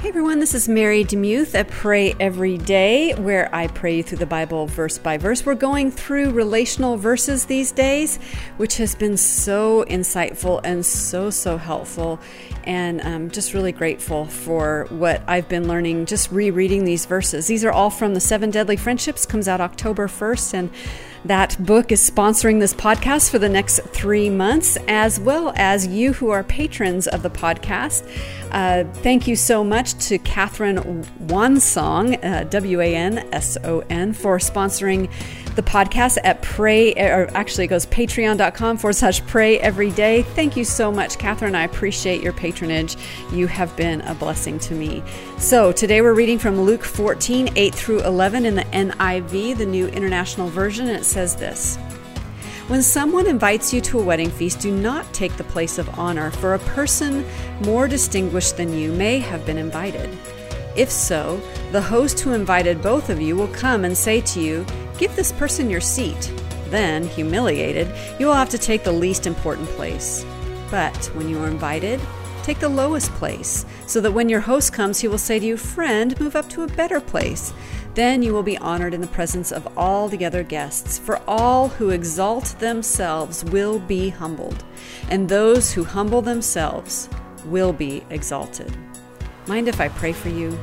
Hey everyone, this is Mary DeMuth at Pray Every Day, where I pray you through the Bible verse by verse. We're going through relational verses these days, which has been so insightful and so helpful. And I'm just really grateful for what I've been learning just rereading these verses. These are all from the 7 Deadly Friendships, comes out October 1st, and that book is sponsoring this podcast for the next 3 months, as well as you who are patrons of the podcast. Thank you so much to Catherine Wanson, W-A-N-S-O-N, for sponsoring the podcast at it goes patreon.com/pray every day. Thank you so much, Catherine. I appreciate your patronage. You have been a blessing to me. So today we're reading from Luke 14, 8 through 11 in the NIV, the New International Version, and it says this: When someone invites you to a wedding feast, do not take the place of honor, for a person more distinguished than you may have been invited. If so, the host who invited both of you will come and say to you, "Give this person your seat." Then, humiliated, you will have to take the least important place. But when you are invited, take the lowest place, so that when your host comes, he will say to you, "Friend, move up to a better place." Then you will be honored in the presence of all the other guests, for all who exalt themselves will be humbled, and those who humble themselves will be exalted. Mind if I pray for you?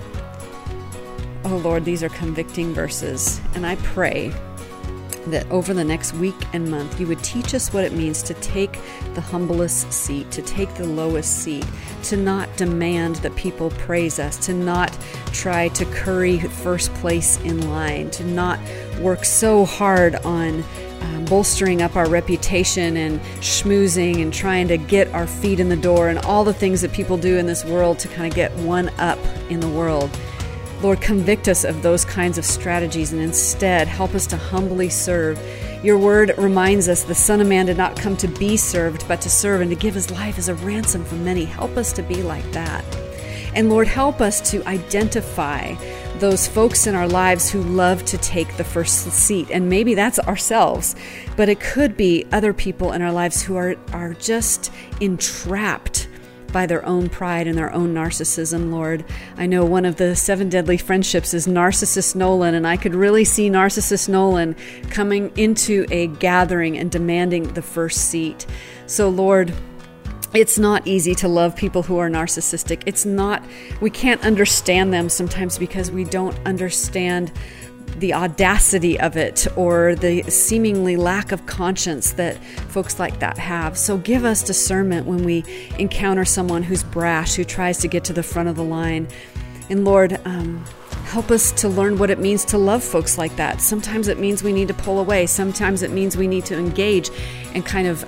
Oh Lord, these are convicting verses, and I pray that over the next week and month, you would teach us what it means to take the humblest seat, to take the lowest seat, to not demand that people praise us, to not try to curry first place in line, to not work so hard on bolstering up our reputation and schmoozing and trying to get our feet in the door and all the things that people do in this world to kind of get one up in the world. Lord, convict us of those kinds of strategies and instead help us to humbly serve. Your word reminds us the Son of Man did not come to be served, but to serve and to give his life as a ransom for many. Help us to be like that. And Lord, help us to identify those folks in our lives who love to take the first seat. And maybe that's ourselves, but it could be other people in our lives who are just entrapped by their own pride and their own narcissism, Lord. I know one of the 7 Deadly Friendships is Narcissist Nolan, and I could really see Narcissist Nolan coming into a gathering and demanding the first seat. So, Lord, it's not easy to love people who are narcissistic. We can't understand them sometimes because we don't understand the audacity of it or the seemingly lack of conscience that folks like that have. So give us discernment when we encounter someone who's brash, who tries to get to the front of the line. And Lord, help us to learn what it means to love folks like that. Sometimes it means we need to pull away. Sometimes it means we need to engage and kind of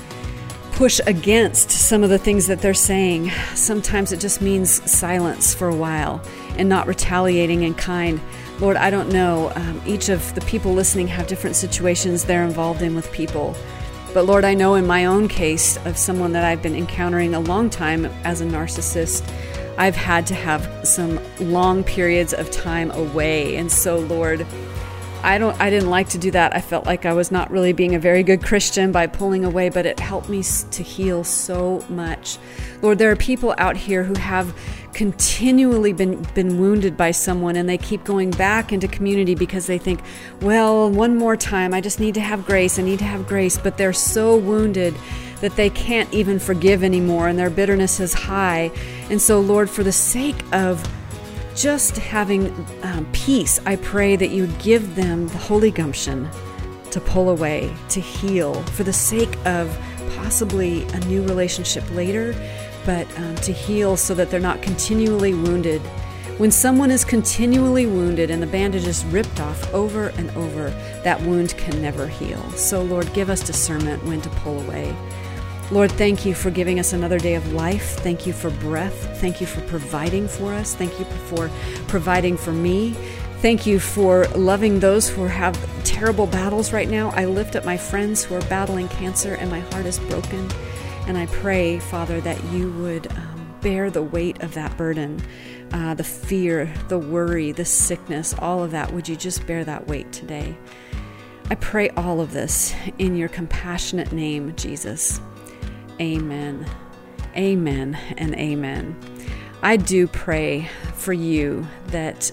push against some of the things that they're saying. Sometimes it just means silence for a while and not retaliating in kind. Lord, I don't know. Each of the people listening have different situations they're involved in with people. But Lord, I know in my own case of someone that I've been encountering a long time as a narcissist, I've had to have some long periods of time away. And so, Lord, I didn't like to do that. I felt like I was not really being a very good Christian by pulling away, but it helped me to heal so much. Lord, there are people out here who have continually been wounded by someone, and they keep going back into community because they think, well, one more time, I just need to have grace. I need to have grace. But they're so wounded that they can't even forgive anymore, and their bitterness is high. And so, Lord, for the sake of just having peace, I pray that you would give them the holy gumption to pull away, to heal, for the sake of possibly a new relationship later, but to heal so that they're not continually wounded. When someone is continually wounded and the bandage is ripped off over and over, that wound can never heal. So, Lord, give us discernment when to pull away. Lord, thank you for giving us another day of life. Thank you for breath. Thank you for providing for us. Thank you for providing for me. Thank you for loving those who have terrible battles right now. I lift up my friends who are battling cancer, and my heart is broken. And I pray, Father, that you would bear the weight of that burden, the fear, the worry, the sickness, all of that. Would you just bear that weight today? I pray all of this in your compassionate name, Jesus. Amen. Amen and amen. I do pray for you that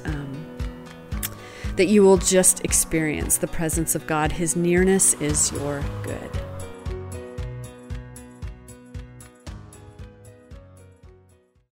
you will just experience the presence of God. His nearness is your good.